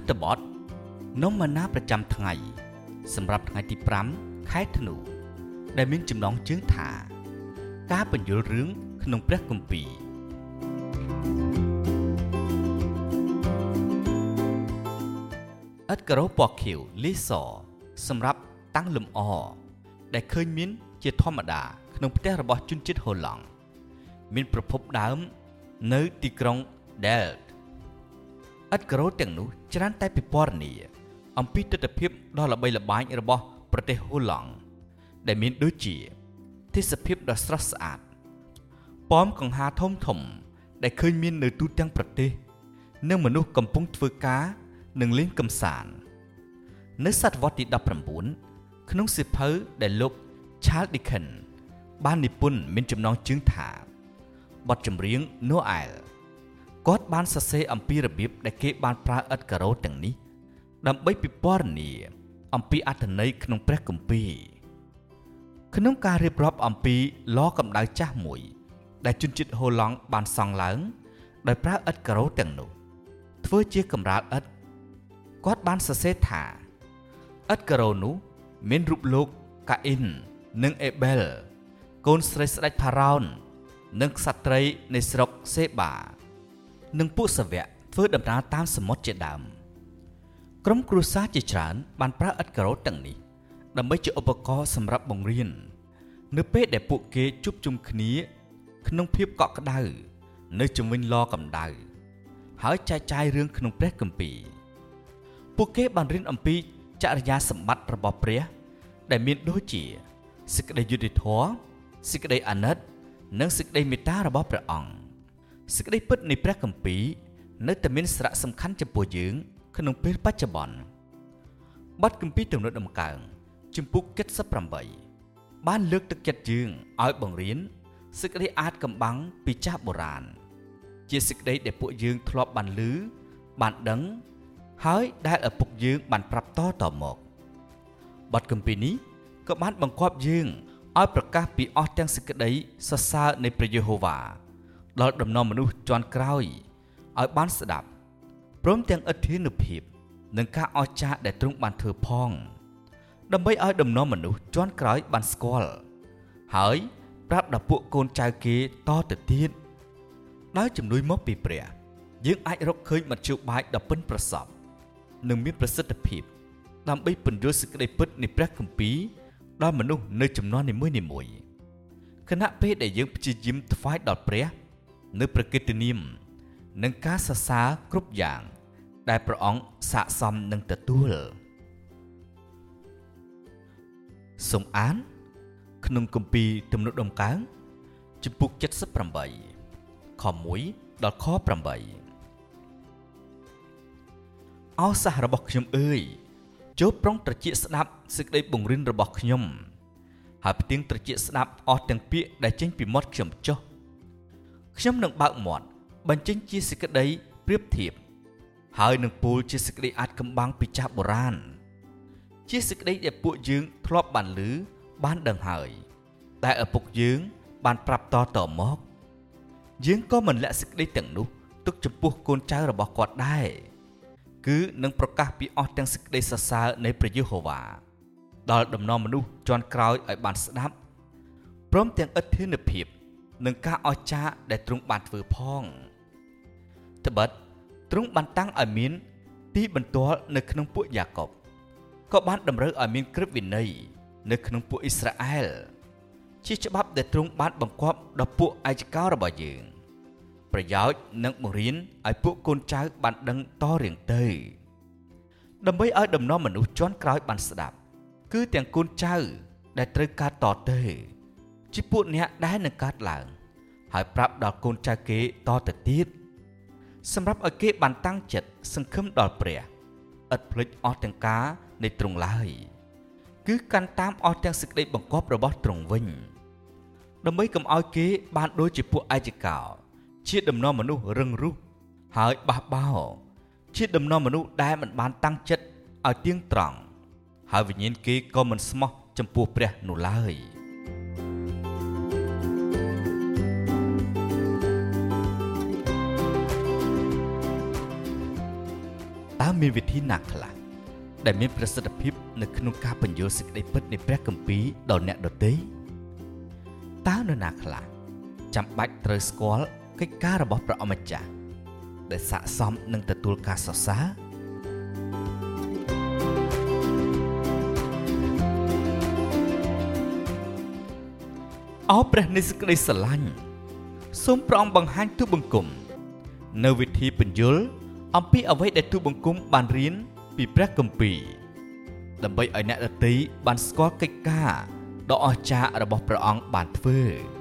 តបទនំម៉ាណាប្រចាំថ្ងៃសម្រាប់ថ្ងៃទី5ខែធ្នូដែលមានចំណងជើងថាការបញ្យល់រឿងក្នុងព្រះគម្ពីរឥដ្ឋការ៉ូពណ៌ខៀវលាយសសម្រាប់តាំងលម្អដែលឃើញមានជាធម្មតាក្នុងផ្ទះរបស់ជនជាតិហូឡង់មានប្រភពដើមនៅទីក្រុង Delft ឥដ្ឋការ៉ូទាំងនោះច្រើនតែពិពណ៌នាអំពីទិដ្ឋភាពដ៏ល្បីល្បាញរបស់ប្រទេសហូឡង់ដែលមានដូចជាទេសភាពដ៏ស្រស់ស្អាតប៉មកង្ហារធំធំដែលឃើញមាននៅទូទាំងប្រទេសនិងមនុស្សកំពុងធ្វើការនិងលេងកម្សាន្តនៅសតវត្សទី19ក្នុងសៀវភៅដែលលោក Charles Dickens បាននិពន្ធមានចំណងជើងថាបទចម្រៀង Noel គាត់បានសរសេរអំពីរបៀបដែលគេបានប្រើឥដ្ឋការ៉ូទាំងនេះដើម្បីពិពណ៌នាអំពីអត្ថន័យក្នុងព្រះគម្ពីរក្នុងការរៀបរាប់អំពីឡកម្ដៅចាស់មួយដែលជនជាតិហូឡង់បានសង់ឡើងដោយប្រើឥដ្ឋការ៉ូទាំងនោះធ្វើជាកម្រាលឥដ្ឋគាត់បានសរសេរថាឥដ្ឋការ៉ូនោះមានរូបលោកកាអ៊ីននិងអេប៊ែលកូនស្រីស្ដេចផារ៉ោននិងក្សត្រីនៃស្រុកសេបានិងពួកសាវកធ្វើដំណើរតាមសមុទ្រជាដើមក្រុមគ្រួសារជាច្រើនបានប្រើឥដ្ឋការ៉ូទាំងនេះដើម្បីជាឧបករណ៍សម្រាប់បង្រៀននៅពេលដែលពួកគេជួបជុំគ្នាក្នុងភាពកក់ក្ដៅនៅជុំវិញឡកម្ដៅហើយចែកចាយរឿងក្នុងព្រះគម្ពីរពួកគេបានរៀនអំពីចរិយាសម្បត្តិរបស់ព្រះដែលមានដូចជាសេចក្តីយុត្តិធម៌សេចក្តីអាណិតនិងសេចក្តីមេត្តារបស់ព្រះអង្គសេចក្តីពិតនៃព្រះគម្ពីរនៅតែមានសារៈសំខាន់ចំពោះយើងក្នុងពេលបច្ចុប្បន្នបទគម្ពីរទំនុកដំកើងជំពូក78បានលើកទឹកចិត្តយើងឲ្យបង្រៀនសេចក្តីអាចកំបាំងពីចាស់បុរាណជាសេចក្តីដែលពួកយើងធ្លាប់បានឮបានដឹងហើយដែលឪពុកយើងបានប្រាប់តមកបទគម្ពីរនេះក៏បានបង្គាប់យើងឲ្យប្រកាសពីអស់ទាំងសេចក្តីសរសើរនៃព្រះយេហូវ៉ាដល់ដំណំមនុស្សជាន់ក្រោយឲ្យបានស្ដាប់ព្រមទាំងឥទ្ធានុភាពនិងការអស្ចារ្យដែលទ្រង់បានធ្វើផងដើម្បីឲ្យដំណំមនុស្សជាន់ក្រោយបានស្គាល់ហើយប្រាប់ដល់ពួកកូនចៅគេតទៅទៀតដោយជំនួយមកពីព្រះយើងអាចរកឃើញមធ្យោបាយដ៏ប៉ិនប្រសប់និងមានប្រសិទ្ធភាពដើម្បីពន្យល់សេចក្តីពិតនៃព្រះគម្ពីរដល់មនុស្សនៅជំនាន់នីមួយៗខណៈពេលដែលយើងព្យាយាមថ្វាយដល់ព្រះនៅព្រះកិត្តិនាមនិងការសរសើរគ្រប់យ៉ាងដែលព្រះអង្គស័ក្តិសមនឹងទទួលសូមអានក្នុងគម្ពីរទំនុកដំកើងជំពូក78ខ1ដល់ខ8អោសាសរបស់ខ្ញុំអើយចូលប្រុងត្រចៀកស្ដាប់សេចក្តីបង្រៀនរបស់ខ្ញុំហើយផ្ទៀងត្រចៀកស្ដាប់អស់ទាំងពាក្យដែលចេញពីមាត់ខ្ញុំចុះខ្ញុំនឹងបើកមាត់បញ្ចេញជាសេចក្តីប្រៀបធៀបហើយនឹងពោលជាសេចក្តីអាចកំបាំងពីចាស់បុរាណជាសេចក្តីដែលពួកយើងធ្លាប់បានឮបានដឹងហើយតែឪពុកយើងបានប្រាប់តមកយើងក៏មិនលាក់សេចក្តីទាំងនោះទុកចំពោះកូនចៅរបស់គាត់ដែរគឺនឹងប្រកាសពីអស់ទាំងសេចក្តីសរសើរនៃព្រះយេហូវ៉ាដល់ដំណំមនុស្សជាន់ក្រោយឲ្យបានស្ដាប់ព្រមទាំងឥទ្ធានុភាពនិងការអស្ចារ្យដែលទ្រង់បានធ្វើផងត្បិតទ្រង់បានតាំងឲ្យមានទីបន្ទាល់នៅក្នុងពួកយ៉ាកុបក៏បានតម្រូវឲ្យមានក្រឹតវិន័យនៅក្នុងពួកអ៊ីស្រាអែលជាច្បាប់ដែលទ្រង់បានបង្គាប់ដល់ពួកអាយកោរបស់យើងប្រយោជន៍និងបង្រៀនឲ្យពួកកូនចៅបានដឹងតរៀងទៅដើម្បីឲ្យដំណំមនុស្សជាន់ក្រោយបានស្ដាប់គឺទាំងកូនចៅដែលត្រូវការតទៅជាពួកអ្នកដែលនឹងកើតឡើងហើយប្រាប់ដល់កូនចៅគេតទៅទៀតសម្រាប់ឲ្យគេបានតាំងចិត្តសង្ឃឹមដល់ព្រះឥតភ្លេចអស់ទាំងការនៃទ្រង់ឡើយគឺកាន់តាមអស់ទាំងសេចក្តីបង្គាប់របស់ទ្រង់វិញដើម្បីកុំឲ្យគេបានដូចជាពួកអាយកោជាដំណំមនុស្សរឹងរូសហើយបះបោរជាដំណំមនុស្សដែលមិនបានតាំងចិត្តឲ្យទៀងត្រង់ហើយវិញ្ញាណគេក៏មិនស្មោះចំពោះព្រះនោះឡើយមមានវិធីណាខ្លះដែលមានប្រសិទ្ធភាពនៅក្នុងការបញ្យល់សេចក្តីពិតនៃព្រះគម្ពីរដល់អ្នកដទៃតើនរណាខ្លះចាំបាច់ត្រូវស្គាល់កិច្ចការរបស់ព្រះអម្ចាស់ដែលស័ក្តិសមនឹងទទួលការសរសើរអោព្រះនៃសេចក្តីស្រឡាញ់សូមព្រះអង្គបង្ហាញទូបង្គំនៅវិធីពន្យល់អំពីអ្វីដែលទូបង្គំបានរៀនពីព្រះគម្ពីរដើម្បីឲ្យអ្នកដទៃបានស្គាល់កិច្ចការដ៏អស្ចារ្យរបស់ព្រះអង្គបានធ្វើ